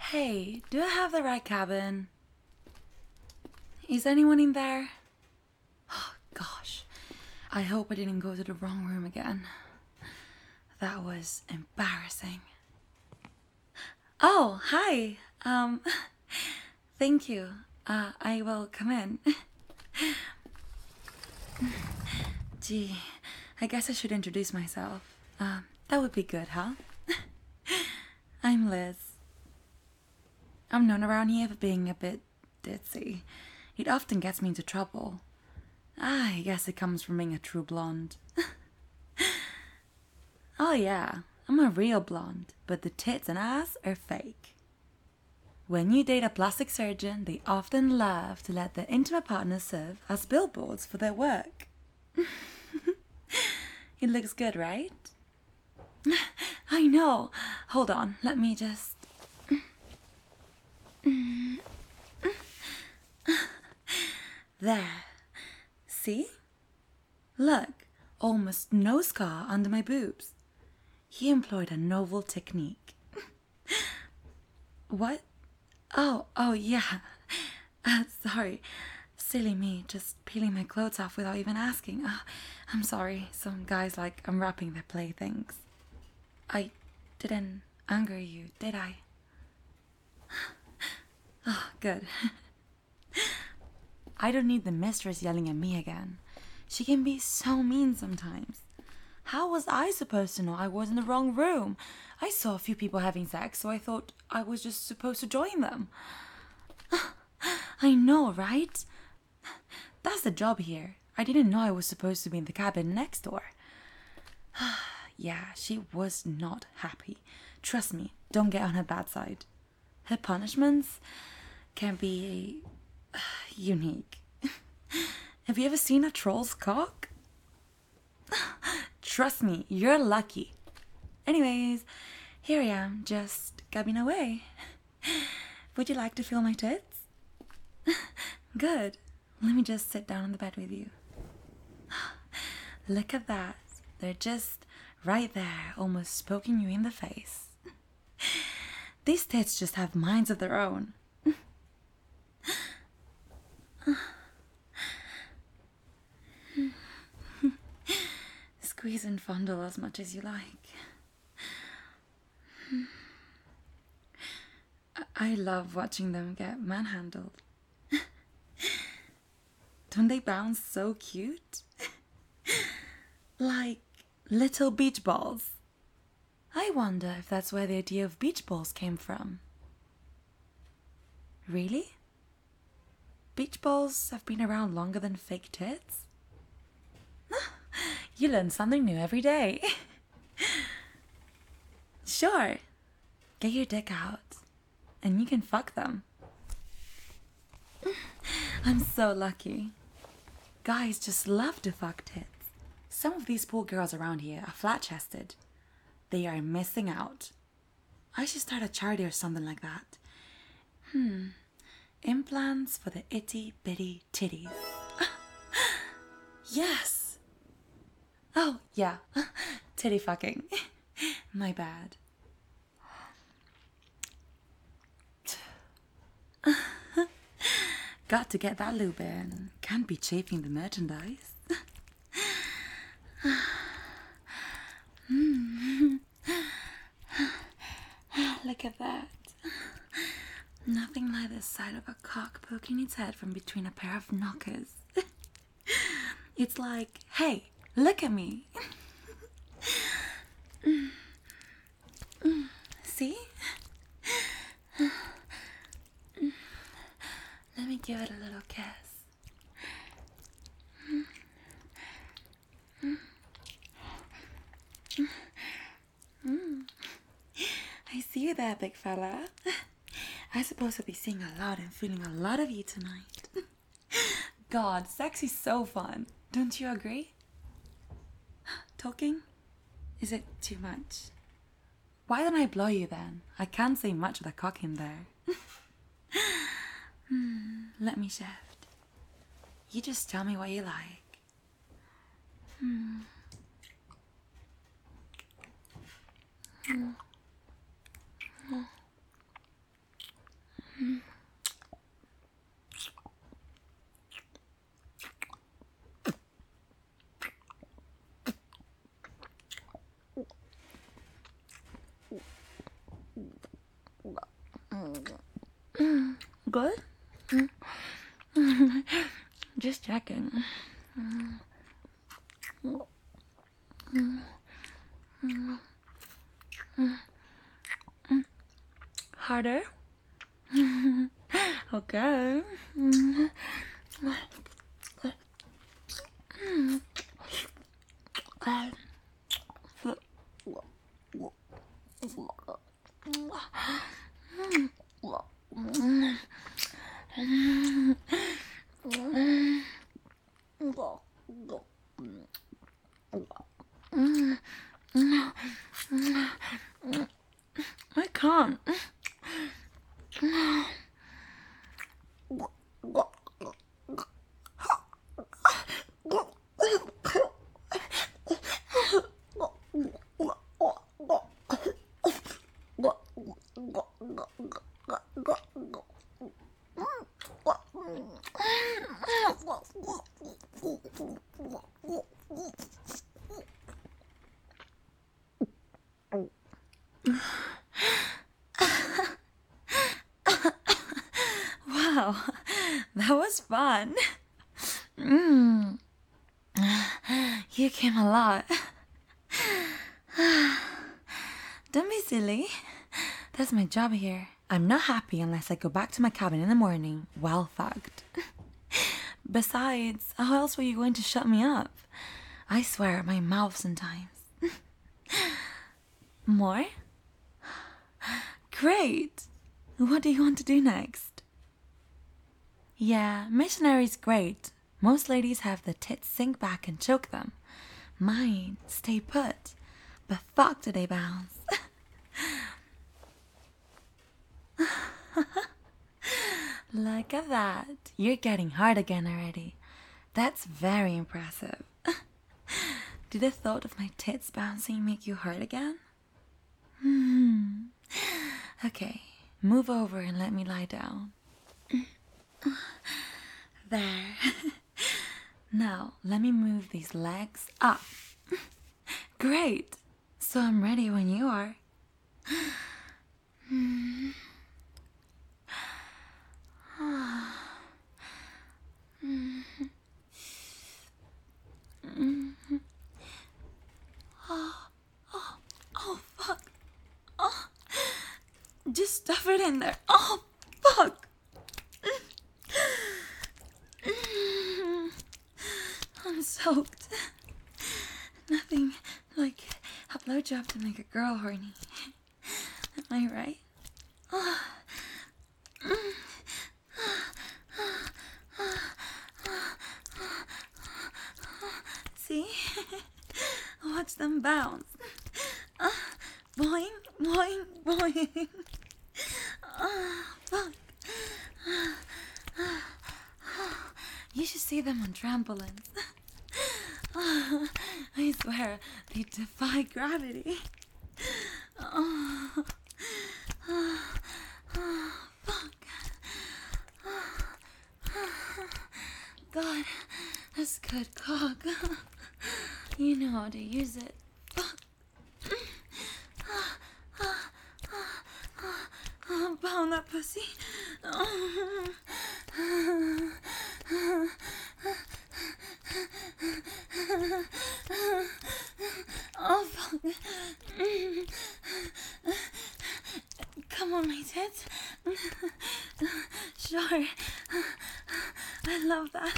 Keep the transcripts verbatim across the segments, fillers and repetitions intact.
Hey, do I have the right cabin? Is anyone in there? Oh, gosh. I hope I didn't go to the wrong room again. That was embarrassing. Oh, hi. Um, thank you. Uh, I will come in. Gee, I guess I should introduce myself. Uh, that would be good, huh? I'm Liz. I'm known around here for being a bit ditzy. It often gets me into trouble. I guess it comes from being a true blonde. Oh yeah, I'm a real blonde, but the tits and ass are fake. When you date a plastic surgeon, they often love to let their intimate partners serve as billboards for their work. It looks good, right? I know. Hold on, let me just... There. See? Look, almost no scar under my boobs. He employed a novel technique. What? Oh, oh yeah. Uh, sorry. Silly me, just peeling my clothes off without even asking. Uh, I'm sorry. Some guys like unwrapping their playthings. I didn't anger you, did I? Oh, good. I don't need the mistress yelling at me again. She can be so mean sometimes. How was I supposed to know I was in the wrong room? I saw a few people having sex, so I thought I was just supposed to join them. I know, right? That's the job here. I didn't know I was supposed to be in the cabin next door. Yeah, she was not happy. Trust me, don't get on her bad side. Her punishments can be unique. Have you ever seen a troll's cock? Trust me, you're lucky. Anyways, here I am, just gabbing away. Would you like to feel my tits? Good. Let me just sit down on the bed with you. Look at that. They're just right there, almost poking you in the face. These tits just have minds of their own. Squeeze and fondle as much as you like. I love watching them get manhandled. Don't they bounce so cute? Like little beach balls. I wonder if that's where the idea of beach balls came from. Really? Beach balls have been around longer than fake tits? You learn something new every day. Sure. Get your dick out and you can fuck them. I'm so lucky. Guys just love to fuck tits. Some of these poor girls around here are flat-chested. They are missing out. I should start a charity or something like that. Hmm. Implants for the itty-bitty titties. Yes! Oh, yeah. Titty fucking. My bad. Got to get that lube in. Can't be chafing the merchandise. Look at that. Nothing like the sight of a cock poking its head from between a pair of knockers. It's like, hey, look at me. See? Let me give it a little kiss. I see you there, big fella. I suppose I'll be seeing a lot and feeling a lot of you tonight. God, sex is so fun. Don't you agree? Talking? Is it too much? Why don't I blow you then? I can't say much with a cock in there. hmm, let me shift. You just tell me what you like. Hmm. Hmm. Good? Just checking. Harder? Okay. I can't. Wow, that was fun. Mm. You came a lot. Don't be silly. That's my job here. I'm not happy unless I go back to my cabin in the morning, well fucked. Besides, how else were you going to shut me up? I swear at my mouth sometimes. More? Great! What do you want to do next? Yeah, missionary's great. Most ladies have the tits sink back and choke them. Mine stay put, but fuck do they bounce. Look at that. You're getting hard again already. That's very impressive. Did the thought of my tits bouncing make you hard again? Hmm. Okay, move over and let me lie down. There. Now, let me move these legs up. Great. So I'm ready when you are. Hmm. Oh, oh, oh, fuck. Oh, just stuff it in there. Oh, fuck. I'm soaked. Nothing like a blowjob to make a girl horny. Am I right? Oh. See? Watch them bounce. Uh, boing, boing, boing. Oh, fuck. You should see them on trampolines. I swear, they defy gravity. Oh, oh, oh, fuck. God, that's good cock. You know how to use it. Fuck. Pound that pussy. Oh, fuck. Come on, my tits. Sure. I love that.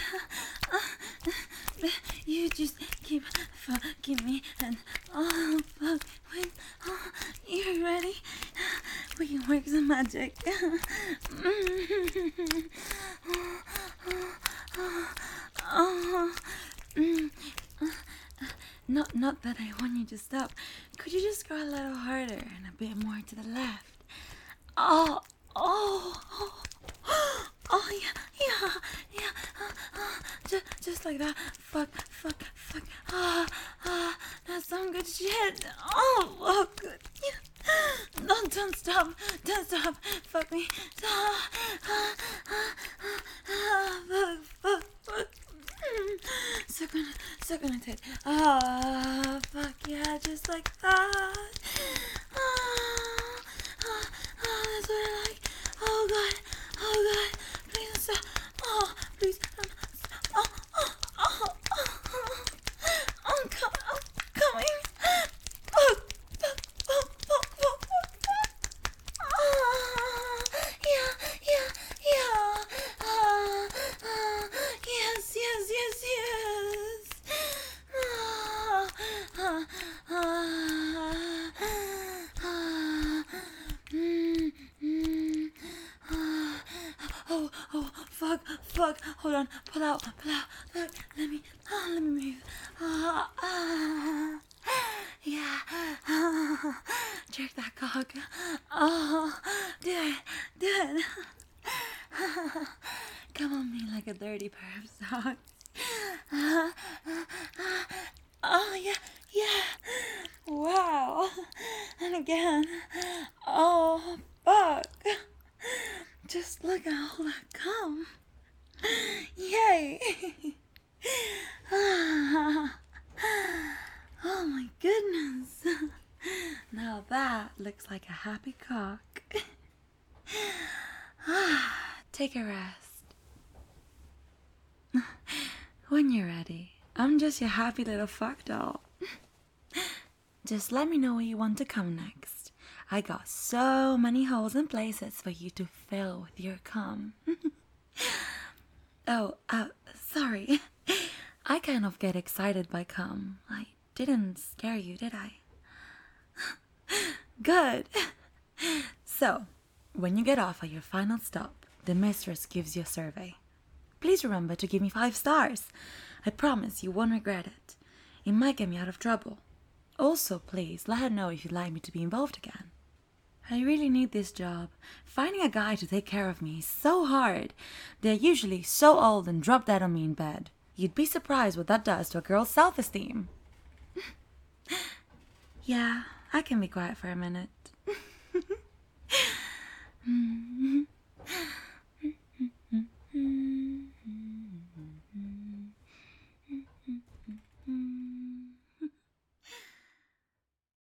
You just keep fucking me and oh, fuck. Wait. Oh, you ready? We can work some magic. Oh, not, not that I want you to stop. Could you just go a little harder and a bit more to the left? Oh, oh, oh, oh, yeah, yeah, yeah. Uh, uh, just, just like that. Fuck, fuck, fuck. Ah, ah, that's some good shit. Oh, oh, good. Yeah. No, Oh, don't stop. Don't stop. Fuck me. Fuck, fuck, fuck. Suck on it. Suck on it. Ah, fuck yeah, just like that. Ah, ah, ah, that's what I like. Oh god. Oh god. Please don't stop. Oh, please. Um, oh, oh, oh, oh, oh. I'm coming. I'm coming. Fuck. Fuck. Fuck. Fuck. Fuck. Fuck. Ah, yeah, yeah, yeah. Ah, ah, yes, yes, yes, yes. Ah, ah, ah, ah, mm, mm, ah. Oh, oh, fuck, fuck. Hold on, pull out, pull out. Look, let me, oh, let me move. Ah, ah. Yeah. Ah, jerk that cock. Oh, do it, do it. Come on me like a dirty pair of socks. Ah, ah, ah. Oh, yeah, yeah. Wow. And again. Oh, fuck. Just look at all that cum. Yay. Ah. Oh my goodness. Now that looks like a happy cock. Take a rest. When you're ready, I'm just your happy little fuck doll. Just let me know where you want to come next. I got so many holes and places for you to fill with your cum. Oh, uh, sorry. I kind of get excited by cum. I didn't scare you, did I? Good. So, when you get off at your final stop, the mistress gives you a survey. Please remember to give me five stars. I promise you won't regret it. It might get me out of trouble. Also, please let her know if you'd like me to be involved again. I really need this job. Finding a guy to take care of me is so hard. They're usually so old and drop dead on me in bed. You'd be surprised what that does to a girl's self-esteem. Yeah, I can be quiet for a minute.